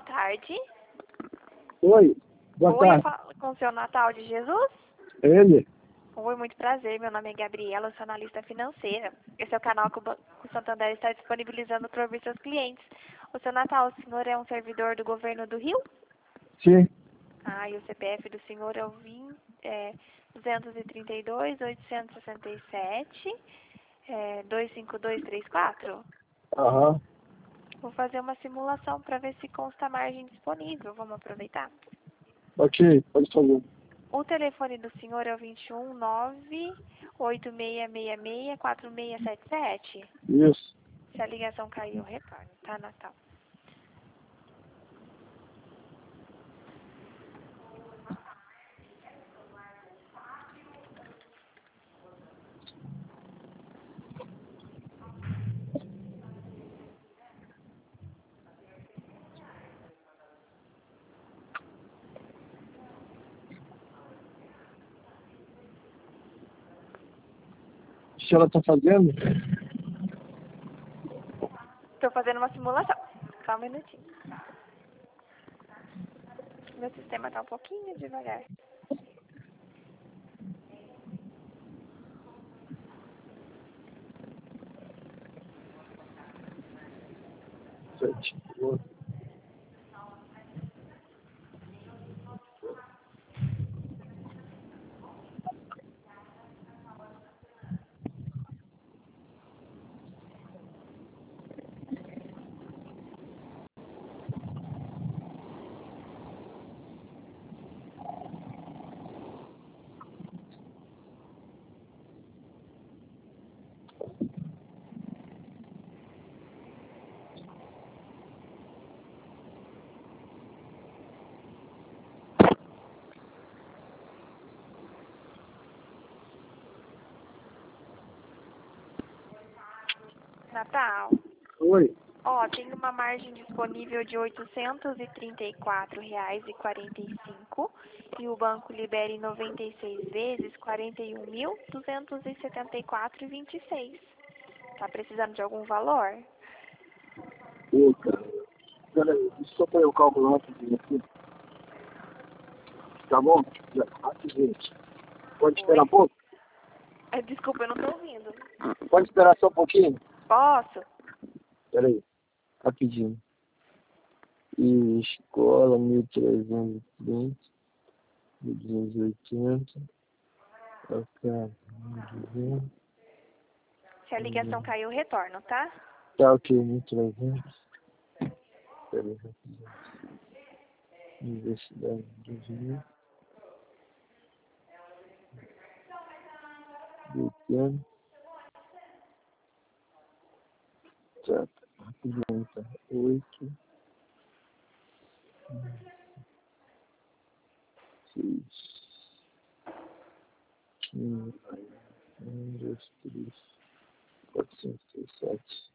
tarde. Oi, boa Oi, eu tarde. falo com o seu Natal de Jesus? Ele? Oi, muito prazer. Meu nome é Gabriela, eu sou analista financeira. Esse é o canal que o Banco Santander está disponibilizando para ouvir seus clientes. O seu Natal, o senhor é um servidor do governo do Rio? Sim. Ah, e o CPF do senhor é o 232.867, 25234? Aham. Vou fazer uma simulação para ver se consta a margem disponível. Vamos aproveitar? Ok, pode fazer. O telefone do senhor é o 21986664677. Isso. Se a ligação cair, eu retorno, tá, Natal? O que ela está fazendo? Estou fazendo uma simulação. Só um minutinho. Meu sistema tá um pouquinho devagar. Sete. Natal, Oi. ó, tem uma margem disponível de R$ 834,45 e o banco libera em 96 vezes R$ 41.274,26. Tá precisando de algum valor? Ô, cara. Peraí, deixa eu só fazer o cálculo rapidinho aqui. Tá bom? Já, rapidinho. Pode esperar um pouco? Desculpa, eu não tô ouvindo. Pode esperar só um pouquinho? Posso? Peraí. Rapidinho. E escola, 1.330, 1.280. Ok, 1.200. Se a ligação cair, eu retorno, tá? Tá ok, 1.300. Peraí, rapidinho. Universidade de Rio. Pequeno. Tá, rapidinho, tá. 8, 6, 15, 1, 2, 3, 407.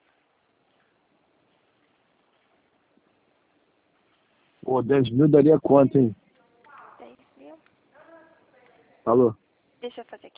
Pô, 10 mil daria quanto, hein? 10 mil. Alô? Deixa eu fazer aqui.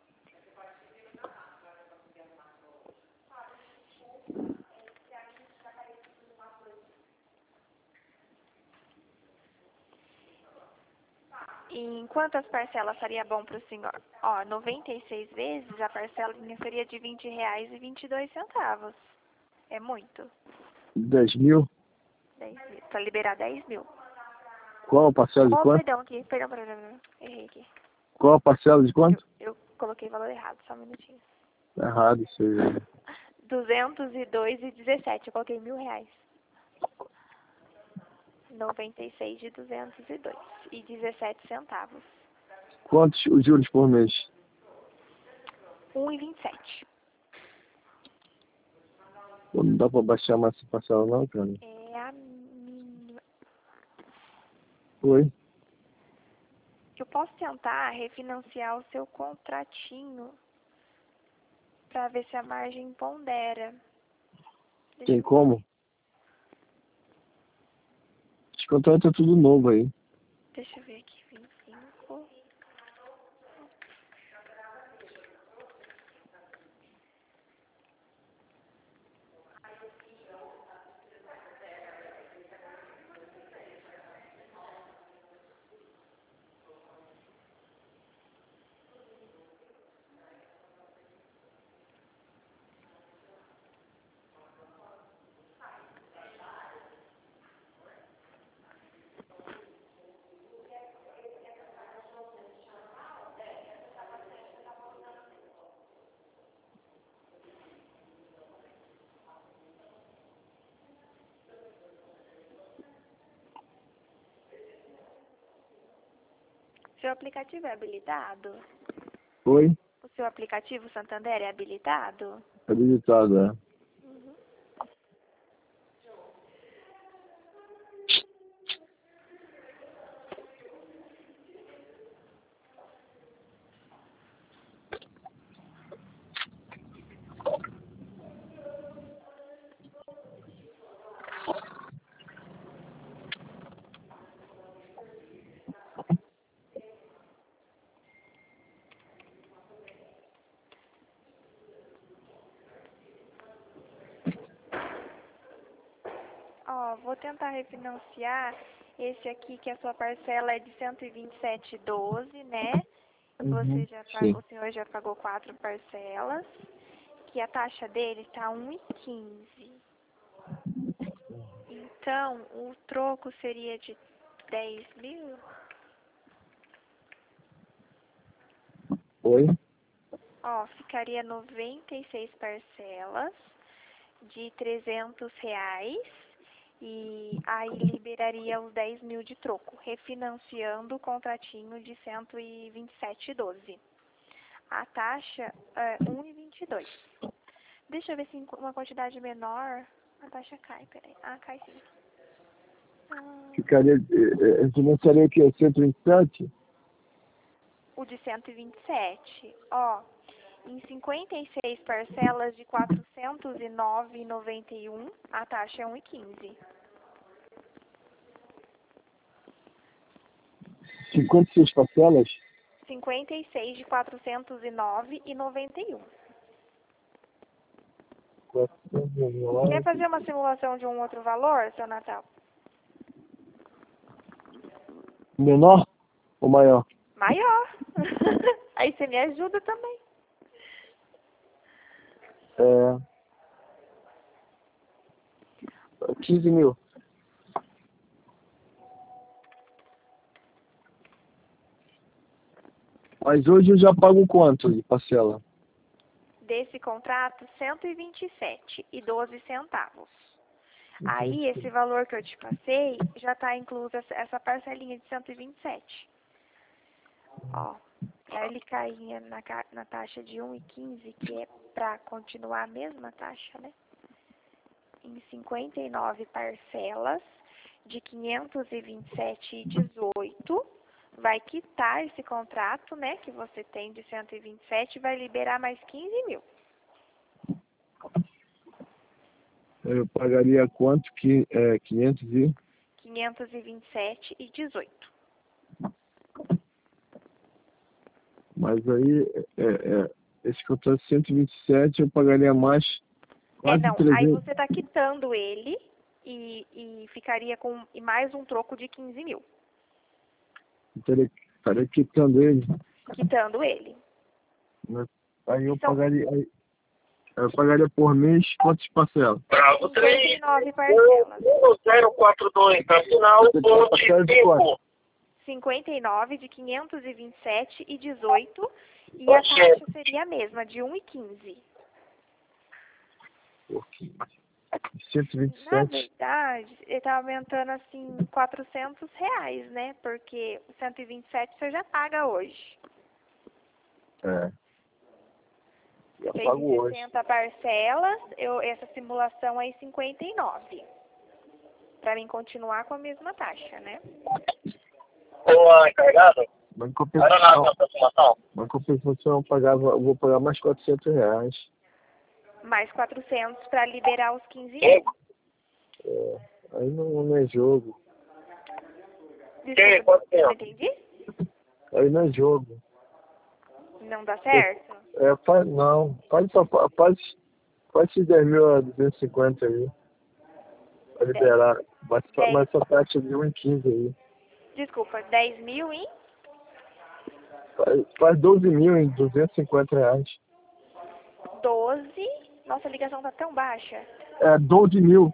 Em quantas parcelas seria bom para o senhor? Ó, 96 vezes, a parcelinha seria de R$ 20,22. É muito. 10 mil? 10 mil. Para liberar 10 mil. Qual a parcela de Oh, quanto? perdão aqui. Perdão. Errei aqui. Qual a parcela de quanto? Eu coloquei o valor errado, só um minutinho. Tá errado isso aí. 202,17. Eu coloquei R$ 1.000. 96 de 202,17. Quantos os juros por mês? 1,27. Pô, não dá pra baixar mais essa parcela não, cara? É a mínima. Oi? Eu posso tentar refinanciar o seu contratinho para ver se a margem pondera. Tem como? Esse contrato é tudo novo aí. Deixa eu ver aqui. 25. seu aplicativo é habilitado? Oi? O seu aplicativo Santander é habilitado? Habilitado, é. Uhum. Ó, vou tentar refinanciar esse aqui, que a sua parcela é de 127,12, né? Uhum. O Sim. senhor já pagou 4 parcelas, que a taxa dele está 1,15. Então, o troco seria de 10 mil? Oi? Ó, ficaria 96 parcelas de R$ 300 e aí liberaria os 10 mil de troco, refinanciando o contratinho de 127,12. A taxa é 1,22. Deixa eu ver se em uma quantidade menor a taxa cai, peraí. Ah, cai sim. Ficaria, financiaria o quê? 127? O de 127, ó, em 56 parcelas de R$ 409,91, a taxa é 1,15. 56 parcelas? 56 de R$ 409,91. Quer fazer uma simulação de um outro valor, seu Natal? Menor ou maior? Maior. Aí você me ajuda também. É, 15 mil. Mas hoje eu já pago quanto de parcela? Desse contrato, R$ 127,12. Aí, esse valor que eu te passei, já está inclusa essa parcelinha de 127. Ó, para ele cair na taxa de 1,15, que é para continuar a mesma taxa, né? Em 59 parcelas de 527,18, vai quitar esse contrato, né, que você tem de 127 e vai liberar mais 15 mil. Eu pagaria quanto? Que, 500 e... 527,18. Mas aí, esse contrato de 127 eu pagaria mais quase Não, aí 300. você está quitando ele e ficaria com mais um troco de 15 mil. Estaria quitando ele. Quitando ele. Né? Aí eu São pagaria por mês quantas parcelas? 59 parcelas. 1042, tá final, ponte, tempo. 59 de 527,18 e a taxa seria a mesma, de 1,15. Por 15. Na 127. verdade, ele tá aumentando assim R$ 400, né? Porque o 127 você já paga hoje. É. Você Eu fez pago em hoje. 60 parcelas, essa simulação é em 59. Para mim continuar com a mesma taxa, né? Ô, encarregado? Mas em Era na compensação, aproximação? eu vou pagar mais R$ 400. Mais 400 para liberar os 15 mil. É, aí não é jogo. Que? Desculpa, Quanto tempo? não entendi? Aí não é jogo. Não dá certo? Faz esses 10 mil a 250 aí. Pra liberar. Mas 10, essa taxa de 1,15 aí. desculpa, 10 mil em Faz 12 mil em R$ 250. 12. Nossa, a ligação tá tão baixa. 12 mil.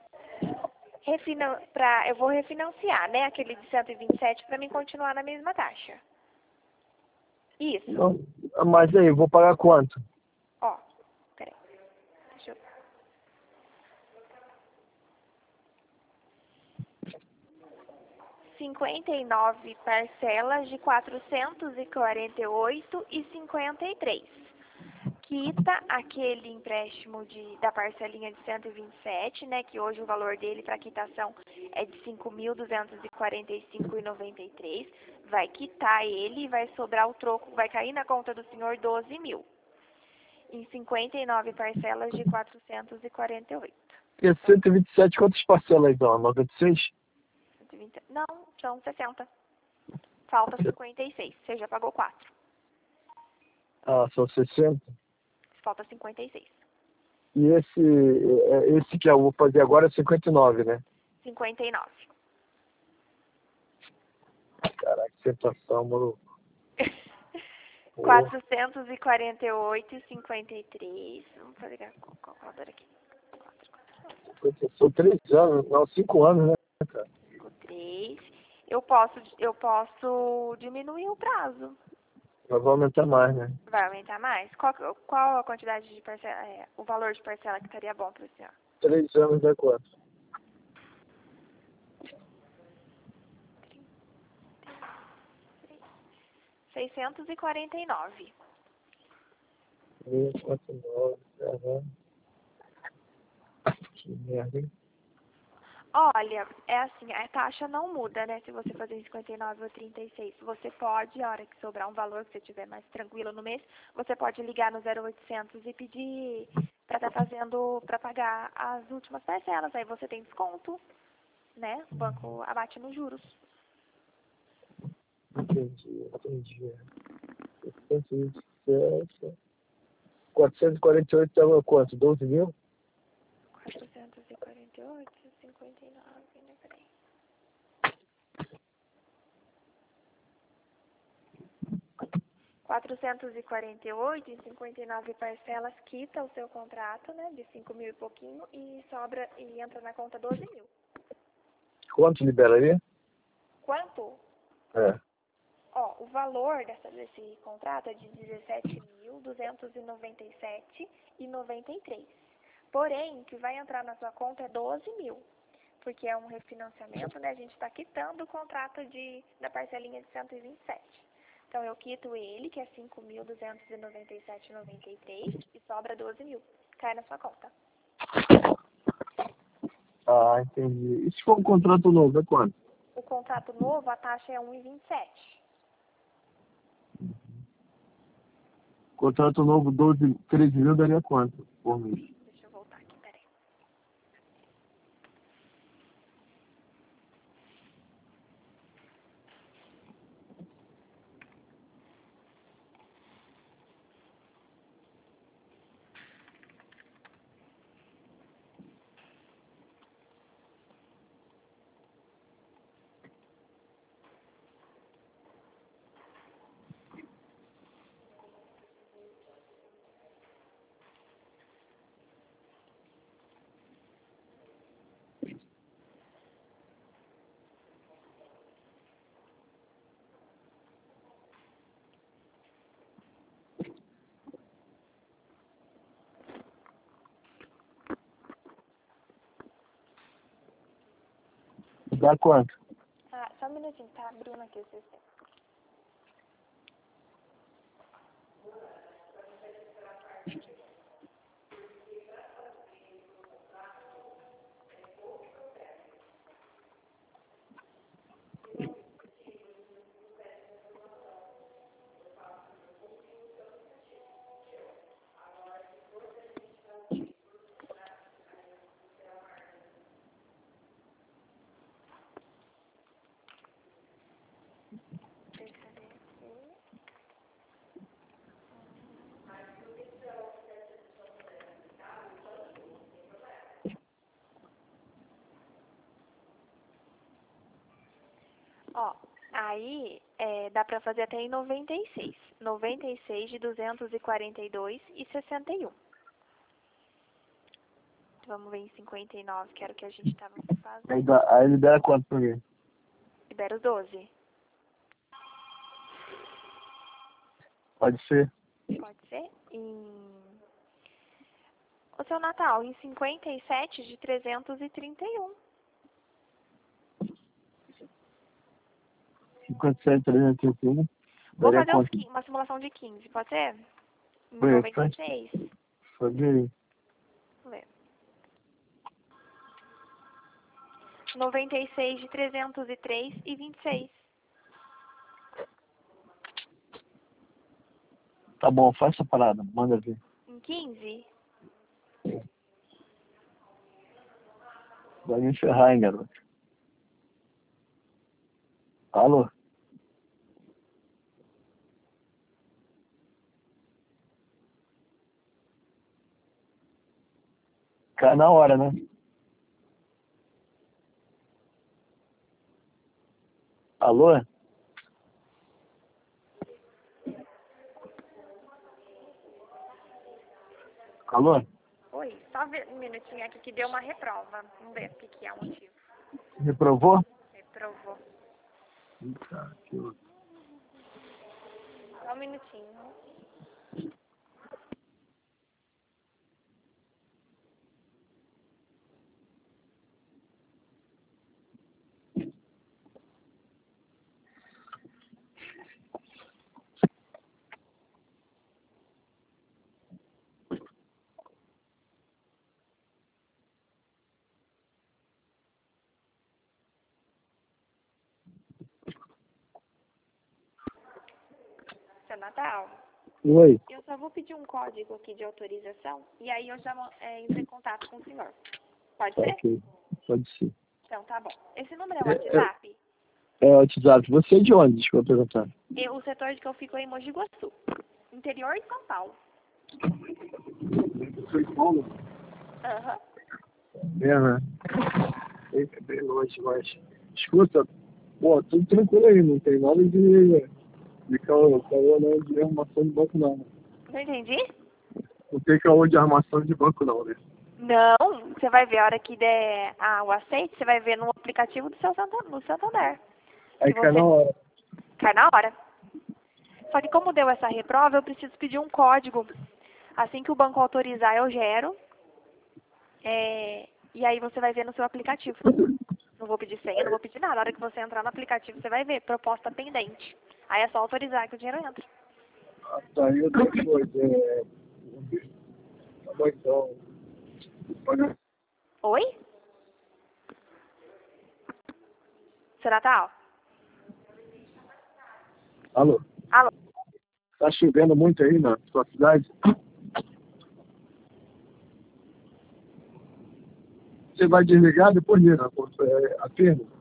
Eu vou refinanciar, né? Aquele de 127 para mim continuar na mesma taxa. Isso. Não, mas aí, eu vou pagar quanto? Ó, peraí. Deixa eu... 59 parcelas de R$ 448,53. Quita aquele empréstimo da parcelinha de 127, né, que hoje o valor dele para quitação é de 5.245,93. Vai quitar ele e vai sobrar o troco, vai cair na conta do senhor 12 mil. Em 59 parcelas de 448. E 127, quantas parcelas então? 96? 120, não, são 60. Falta 56. Você já pagou 4. Ah, são 60? Falta 56. E esse que eu vou fazer agora é 59, né? 59. Caraca, que situação, maluco. 448,53. Vamos fazer a calculadora aqui. São 3 anos, não, 5 anos, né, cara? 3. Eu posso diminuir o prazo. Mas vai aumentar mais, né? Vai aumentar mais? Qual a quantidade de parcela, o valor de parcela que estaria bom para o senhor? 3 anos dá quanto? 649. 149, que merda, hein? Olha, é assim, a taxa não muda, né? Se você fazer em 59 ou 36. Você pode, a hora que sobrar um valor que você estiver mais tranquilo no mês, você pode ligar no 0800 e pedir para estar fazendo, para pagar as últimas parcelas. Aí você tem desconto, né? O banco abate nos juros. Entendi. 448 estava quanto? 12 mil? 448, 59, né? Peraí. 448 em 59 parcelas quita o seu contrato, né? De 5 mil e pouquinho e sobra e entra na conta 12 mil. Quanto liberaria? Quanto? É. Ó, o valor desse contrato é de 17.297,93. Porém, o que vai entrar na sua conta é 12 mil. Porque é um refinanciamento, né? A gente está quitando o contrato da parcelinha de 127. Então, eu quito ele, que é 5.297,93, e sobra 12 mil. Cai na sua conta. Ah, entendi. E se for um contrato novo, é quanto? O contrato novo, a taxa é 1,27. Contrato novo, 13 mil, daria quanto por mês? Deixa eu voltar aqui, peraí. Dá quanto? Ah, só um minutinho, tá abrindo aqui o sistema. Deixa eu ver aqui. Ó, aí dá pra fazer até em 96. 96 de 242,61. Vamos ver em 59, que era o que a gente tava fazendo. Aí libera quanto por mês? Libera os 12. Pode ser? Pode ser? O seu Natal, em 57 de 331. 57.331. Vou Daria fazer quanto? uma simulação de 15, pode ser? Foi, 96. Sabe aí. Vamos ver. 96 de 303 e 26. Tá bom, faz essa parada, manda ver. Em 15? Vai me ferrar, hein, garoto. Alô? Cai na hora, né? Alô? Alô? Oi, só um minutinho aqui que deu uma reprova. Vamos ver o que é o motivo. Reprovou? Reprovou. Tá, que louco. Só um minutinho. Seu Natal, Oi. eu só vou pedir um código aqui de autorização e aí eu já entro em contato com o senhor. Pode ser? Ok, pode ser. Então tá bom. Esse número é o WhatsApp? É o WhatsApp. Você é de onde? Desculpa perguntar. O setor de que eu fico é em Mogi Guaçu, interior de São Paulo. São Paulo? Aham. É, né? É bem longe, mas... Escuta, pô, tudo tranquilo aí, não tem nada de caô não, de armação de banco não. Não entendi? Não tem caô de armação de banco não, né? Não, você vai ver a hora que der o aceite, você vai ver no aplicativo do seu Santander. Aí cai na hora. Cai na hora. Só que como deu essa reprova, eu preciso pedir um código. Assim que o banco autorizar, eu gero. E aí você vai ver no seu aplicativo. Não vou pedir senha, não vou pedir nada. Na hora que você entrar no aplicativo, você vai ver proposta pendente. Aí é só autorizar que o dinheiro entra. Ah, tá aí outra coisa. Tá bom então. Oi? Seu Natal? Alô? Alô? Tá chovendo muito aí na sua cidade? Você vai desligar depois liga a firma?